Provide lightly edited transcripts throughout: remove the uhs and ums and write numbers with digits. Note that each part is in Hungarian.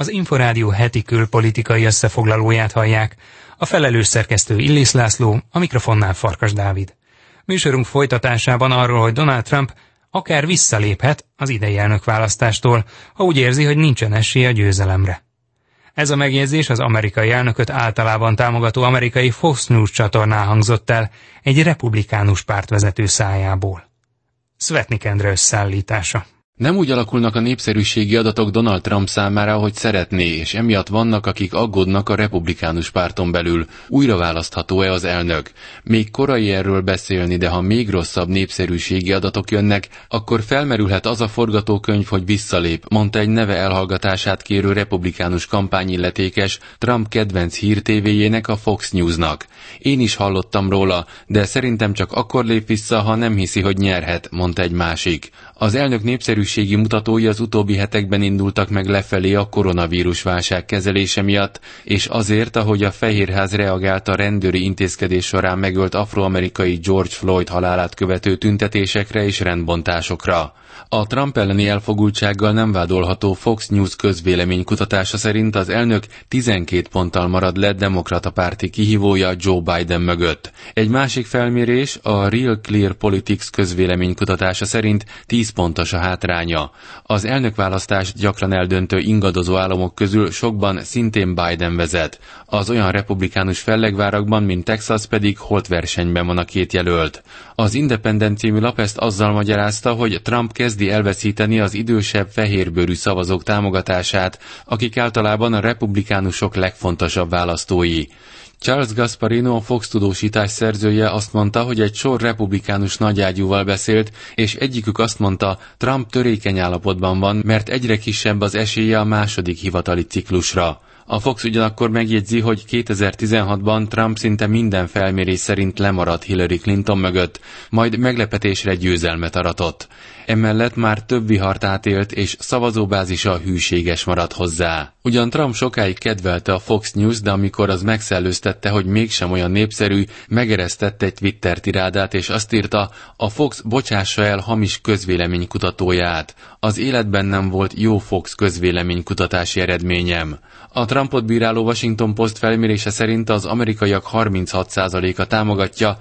Az Inforádió heti külpolitikai összefoglalóját hallják. A felelős szerkesztő Illis László, a mikrofonnál Farkas Dávid. Műsorunk folytatásában arról, hogy Donald Trump akár visszaléphet az idei elnökválasztástól, ha úgy érzi, hogy nincsen esélye a győzelemre. Ez a megjegyzés az amerikai elnököt általában támogató amerikai Fox News csatornán hangzott el egy republikánus pártvezető szájából. Szvetnik Endre összeállítása. Nem úgy alakulnak a népszerűségi adatok Donald Trump számára, ahogy szeretné, és emiatt vannak, akik aggódnak a republikánus párton belül. Újra választható-e az elnök? Még korai erről beszélni, de ha még rosszabb népszerűségi adatok jönnek, akkor felmerülhet az a forgatókönyv, hogy visszalép, mondta egy neve elhallgatását kérő republikánus kampányilletékes Trump kedvenc hírtévéjének, a Fox Newsnak. Én is hallottam róla, de szerintem csak akkor lép vissza, ha nem hiszi, hogy nyerhet, mondta egy másik. Az elnök népszerűségi mutatói az utóbbi hetekben indultak meg lefelé a koronavírus válság kezelése miatt, és azért, ahogy a Fehérház reagált a rendőri intézkedés során megölt afroamerikai George Floyd halálát követő tüntetésekre és rendbontásokra. A Trump elleni elfogultsággal nem vádolható Fox News közvéleménykutatása szerint az elnök 12 ponttal marad le demokrata párti kihívója Joe Biden mögött. Egy másik felmérés, a Real Clear Politics közvéleménykutatása szerint 10 pontos a hátránya. Az elnökválasztást gyakran eldöntő ingadozó államok közül sokban szintén Biden vezet. Az olyan republikánus fellegvárakban, mint Texas pedig holtversenyben van a két jelölt. Az Independent című lap ezt azzal magyarázta, hogy Trump kezdi elveszíteni az idősebb fehérbőrű szavazók támogatását, akik általában a republikánusok legfontosabb választói. Charles Gasparino, a Fox tudósítás szerzője azt mondta, hogy egy sor republikánus nagyágyúval beszélt, és egyikük azt mondta, Trump törékeny állapotban van, mert egyre kisebb az esélye a második hivatali ciklusra. A Fox ugyanakkor megjegyzi, hogy 2016-ban Trump szinte minden felmérés szerint lemaradt Hillary Clinton mögött, majd meglepetésre győzelmet aratott. Emellett már több vihart átélt, és szavazóbázisa hűséges maradt hozzá. Ugyan Trump sokáig kedvelte a Fox News, de amikor az megszellőztette, hogy mégsem olyan népszerű, megeresztette egy Twitter tirádát, és azt írta, a Fox bocsássa el hamis közvéleménykutatóját. Az életben nem volt jó Fox közvéleménykutatási eredményem. A Trumpot bíráló Washington Post felmérése szerint az amerikaiak 36%-a támogatja,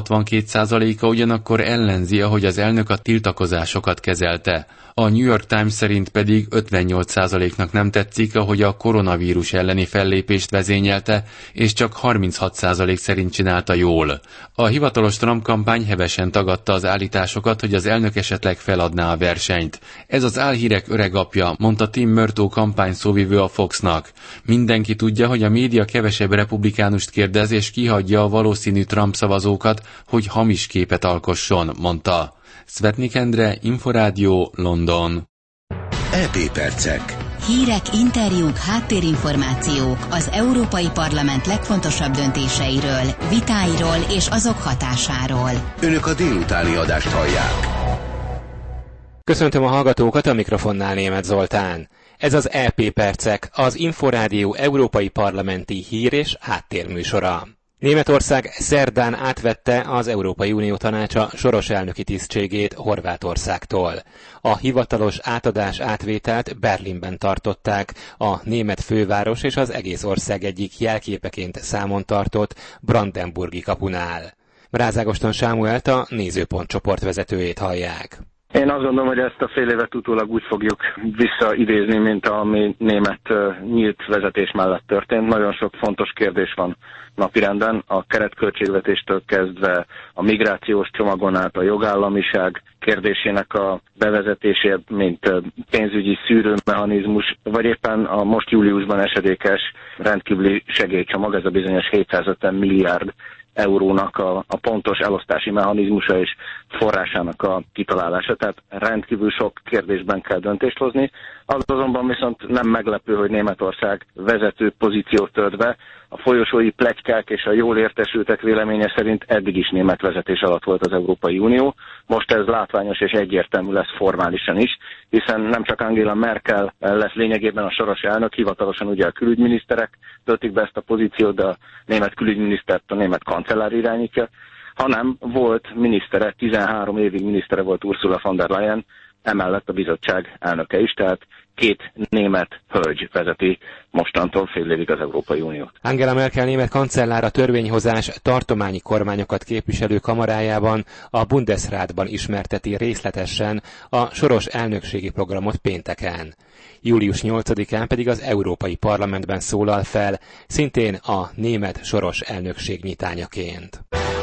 62%-a ugyanakkor ellenzi, ahogy az elnök a tiltakozásokat kezelte. A New York Times szerint pedig 58%-nak nem tetszik, ahogy a koronavírus elleni fellépést vezényelte, és csak 36% szerint csinálta jól. A hivatalos Trump kampány hevesen tagadta az állításokat, hogy az elnök esetleg feladná a versenyt. Ez az álhírek öregapja, mondta Tim Murtaugh kampányszóvivő a Foxnak. Mindenki tudja, hogy a média kevesebb republikánust kérdez, és kihagyja a valószínű Trump szavazókat, hogy hamis képet alkosson, mondta. Szvetnik Endre, Inforádió, London. EP percek. Hírek, interjúk, háttérinformációk az Európai Parlament legfontosabb döntéseiről, vitáiról és azok hatásáról. Önök a délutáni adást hallják. Köszöntöm a hallgatókat, a mikrofonnál Németh Zoltán. Ez az EP percek, az Inforádió európai parlamenti hír és háttérműsora. Németország szerdán átvette az Európai Unió Tanácsa soros elnöki tisztségét Horvátországtól. A hivatalos átvételt Berlinben tartották, a német főváros és az egész ország egyik jelképeként számon tartott Brandenburgi kapunál. Brázágoston Sámuelt, a Nézőpont csoportvezetőjét hallják. Én azt gondolom, hogy ezt a fél évet utólag úgy fogjuk visszaidézni, mint ami német nyílt vezetés mellett történt. Nagyon sok fontos kérdés van napirenden, a keretköltségvetéstől kezdve a migrációs csomagon át a jogállamiság kérdésének a bevezetését, mint pénzügyi szűrőmechanizmus, vagy éppen a most júliusban esedékes rendkívüli segélycsomag, ez a bizonyos 750 milliárd eurónak a pontos elosztási mechanizmusa és forrásának a kitalálása. Tehát rendkívül sok kérdésben kell döntést hozni. Az azonban viszont nem meglepő, hogy Németország vezető pozíciót tölt be. A folyosói pletykák és a jól értesültek véleménye szerint eddig is német vezetés alatt volt az Európai Unió. Most ez látványos és egyértelmű lesz formálisan is, hiszen nem csak Angela Merkel lesz lényegében a soros elnök, hivatalosan ugye a külügyminiszterek töltik be ezt a pozíciót, de a német külügyminisztert a német kancellár irányítja, hanem volt minisztere, 13 évig minisztere volt Ursula von der Leyen, emellett a bizottság elnöke is, tehát két német hölgy vezeti mostantól fél évig az Európai Uniót. Angela Merkel német kancellár a törvényhozás tartományi kormányokat képviselő kamarájában, a Bundesratban ismerteti részletesen a soros elnökségi programot pénteken. Július 8-án pedig az Európai Parlamentben szólal fel, szintén a német soros elnökség nyitányaként.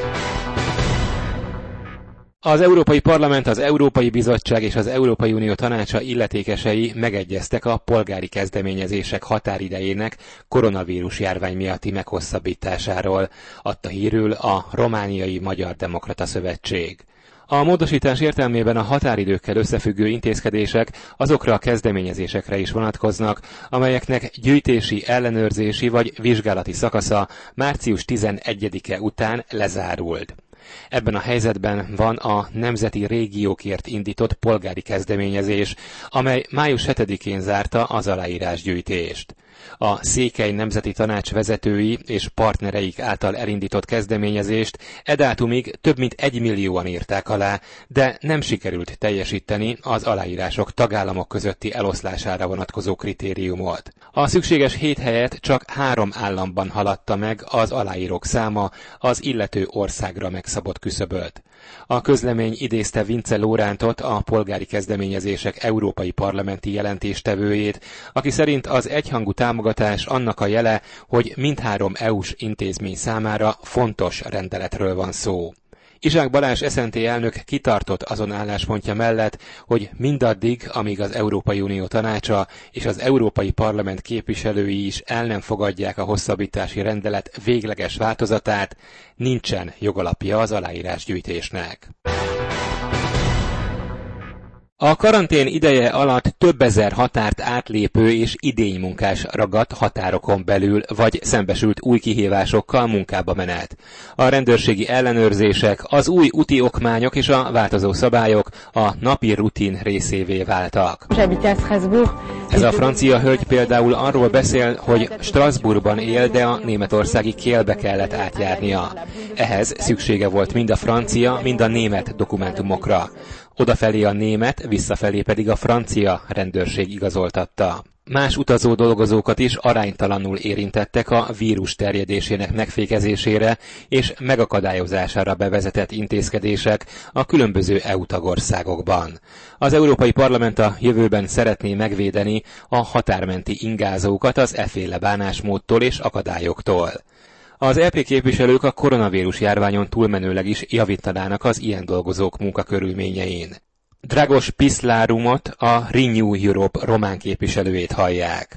Az Európai Parlament, az Európai Bizottság és az Európai Unió Tanácsa illetékesei megegyeztek a polgári kezdeményezések határidejének koronavírus járvány miatti meghosszabbításáról, adta hírül a Romániai Magyar Demokrata Szövetség. A módosítás értelmében a határidőkkel összefüggő intézkedések azokra a kezdeményezésekre is vonatkoznak, amelyeknek gyűjtési, ellenőrzési vagy vizsgálati szakasza március 11-e után lezárult. Ebben a helyzetben van a Nemzeti Régiókért indított polgári kezdeményezés, amely május 7-én zárta az aláírásgyűjtést. A Székely Nemzeti Tanács vezetői és partnereik által elindított kezdeményezést e dátumig több mint 1 millióan írták alá, de nem sikerült teljesíteni az aláírások tagállamok közötti eloszlására vonatkozó kritériumot. A szükséges 7 helyet csak 3 államban haladta meg az aláírók száma az illető országra megszabott küszöböt. A közlemény idézte Vince Lórántot, a polgári kezdeményezések európai parlamenti jelentéstevőjét, aki szerint az egyhangú támogatás annak a jele, hogy mindhárom EU-s intézmény számára fontos rendeletről van szó. Izsák Balázs SZNT elnök kitartott azon álláspontja mellett, hogy mindaddig, amíg az Európai Unió Tanácsa és az Európai Parlament képviselői is el nem fogadják a hosszabbítási rendelet végleges változatát, nincsen jogalapja az aláírásgyűjtésnek. A karantén ideje alatt több ezer határt átlépő és idénymunkás ragadt határokon belül, vagy szembesült új kihívásokkal munkába menet. A rendőrségi ellenőrzések, az új úti okmányok és a változó szabályok a napi rutin részévé váltak. Ez a francia hölgy például arról beszél, hogy Strasbourgban él, de a németországi Kielbe kellett átjárnia. Ehhez szüksége volt mind a francia, mind a német dokumentumokra. Odafelé a német, visszafelé pedig a francia rendőrség igazoltatta. Más utazó dolgozókat is aránytalanul érintettek a vírus terjedésének megfékezésére és megakadályozására bevezetett intézkedések a különböző EU tagországokban. Az Európai Parlament a jövőben szeretné megvédeni a határmenti ingázókat az efféle bánásmódtól és akadályoktól. Az EP képviselők a koronavírus járványon túlmenőleg is javítanának az ilyen dolgozók munkakörülményein. Dragos Piszlárumot, a Renew Europe román képviselőjét hallják.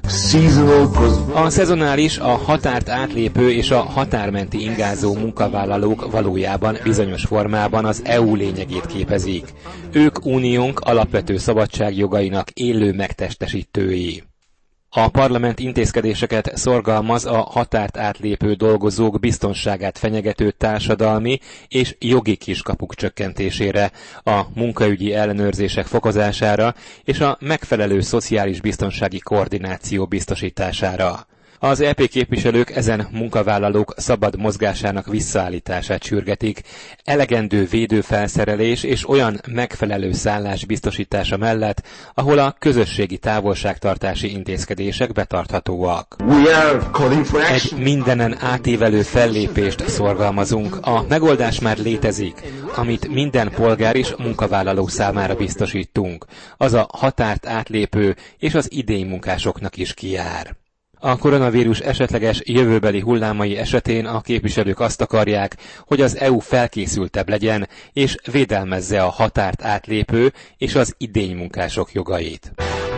A szezonális, a határt átlépő és a határmenti ingázó munkavállalók valójában bizonyos formában az EU lényegét képezik. Ők uniónk alapvető szabadságjogainak élő megtestesítői. A parlament intézkedéseket szorgalmaz a határt átlépő dolgozók biztonságát fenyegető társadalmi és jogi kiskapuk csökkentésére, a munkaügyi ellenőrzések fokozására és a megfelelő szociális biztonsági koordináció biztosítására. Az EP képviselők ezen munkavállalók szabad mozgásának visszaállítását sürgetik, elegendő védőfelszerelés és olyan megfelelő szállás biztosítása mellett, ahol a közösségi távolságtartási intézkedések betarthatóak. Egy mindenen átívelő fellépést szorgalmazunk. A megoldás már létezik, amit minden polgár és munkavállaló számára biztosítunk. Az a határt átlépő és az idénymunkásoknak is kijár. A koronavírus esetleges jövőbeli hullámai esetén a képviselők azt akarják, hogy az EU felkészültebb legyen, és védelmezze a határt átlépő és az idénymunkások jogait.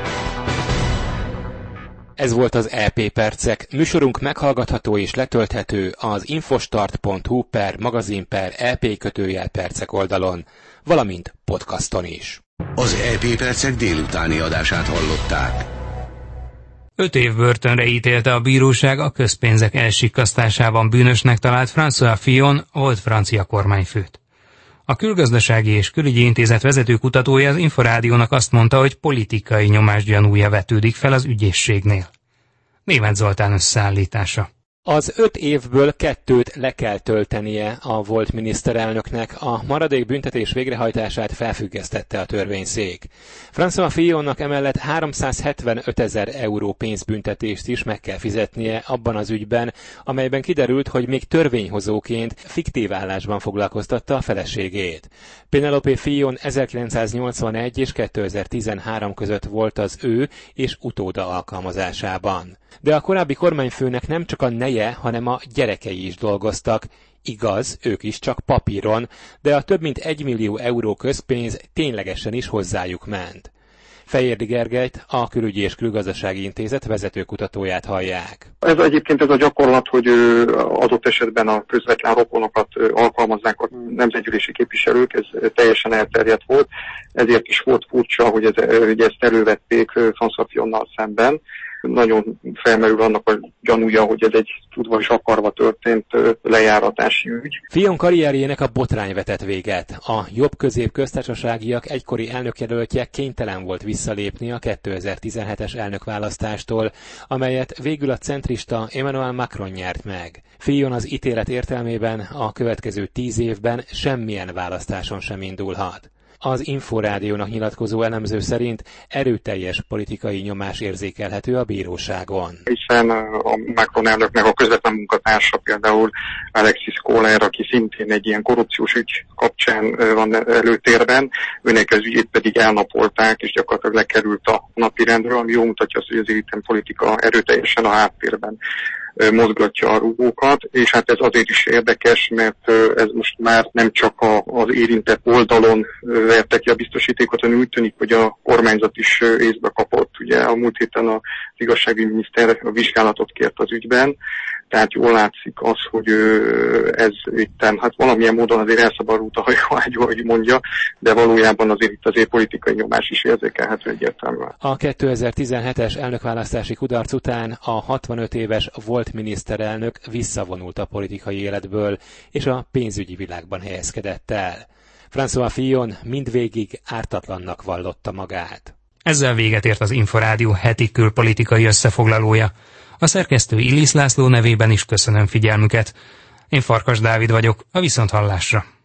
Ez volt az EP Percek. Műsorunk meghallgatható és letölthető az infostart.hu/magazin/EP_percek oldalon, valamint podcaston is. Az EP Percek délutáni adását hallották. 5 év börtönre ítélte a bíróság a közpénzek elsikkasztásában bűnösnek talált François Fillon, volt francia kormányfőt. A Külgazdasági és Külügyi Intézet vezető kutatója az Inforádiónak azt mondta, hogy politikai nyomás gyanúja vetődik fel az ügyészségnél. Németh Zoltán összeállítása. Az 5 évből 2 le kell töltenie a volt miniszterelnöknek, a maradék büntetés végrehajtását felfüggesztette a törvényszék. François Fillonnak emellett 375 000 euró pénzbüntetést is meg kell fizetnie abban az ügyben, amelyben kiderült, hogy még törvényhozóként fiktív állásban foglalkoztatta a feleségét. Penelope Fillon 1981 és 2013 között volt az ő és utóda alkalmazásában. De a korábbi kormányfőnek nem csak a neje, hanem a gyerekei is dolgoztak. Igaz, ők is csak papíron, de a több mint 1 millió euró közpénz ténylegesen is hozzájuk ment. Fejérdi Gergelyt, a Külügyi és Külgazdasági Intézet vezetőkutatóját hallják. Ez egyébként ez a gyakorlat, hogy adott esetben a közvetlen rokonokat alkalmazzák a nemzetgyűlési képviselők, ez teljesen elterjedt volt, ezért is volt furcsa, hogy ezt elővették François Fillonnal szemben. Nagyon felmerül annak a gyanúja, hogy ez egy tudva és akarva történt lejáratási ügy. Fillon karrierjének a botrány vetett véget. A jobb-közép köztársaságiak egykori elnökjelöltje kénytelen volt visszalépni a 2017-es elnökválasztástól, amelyet végül a centrista Emmanuel Macron nyert meg. Fillon az ítélet értelmében a következő 10 évben semmilyen választáson sem indulhat. Az Inforádiónak nyilatkozó elemző szerint erőteljes politikai nyomás érzékelhető a bíróságon. Hiszen a Macron elnöknek a közvetlen munkatársa például Alexis Kohler, aki szintén egy ilyen korrupciós ügy kapcsán van előtérben, őnek az ügyét pedig elnapolták, és gyakorlatilag lekerült a napirendről, ami jól mutatja azt, hogy az éliten politika erőteljesen a háttérben mozgatja a rúgókat, és hát ez azért is érdekes, mert ez most már nem csak az érintett oldalon verte ki a biztosítékot, hanem úgy tűnik, hogy a kormányzat is észbe kapott. Ugye a múlt héten az igazságügyi miniszter a vizsgálatot kért az ügyben, tehát jól látszik az, hogy ez itten, hát valamilyen módon azért elszabadult a hajóágyú, ahogy mondja, de valójában azért politikai nyomás is érzékelhető egyértelműen. A 2017-es elnökválasztási kudarc után a 65 éves volt miniszterelnök visszavonult a politikai életből, és a pénzügyi világban helyezkedett el. François Fillon mindvégig ártatlannak vallotta magát. Ezzel véget ért az Inforádió heti külpolitikai összefoglalója. A szerkesztő Illis László nevében is köszönöm figyelmüket. Én Farkas Dávid vagyok, a viszonthallásra.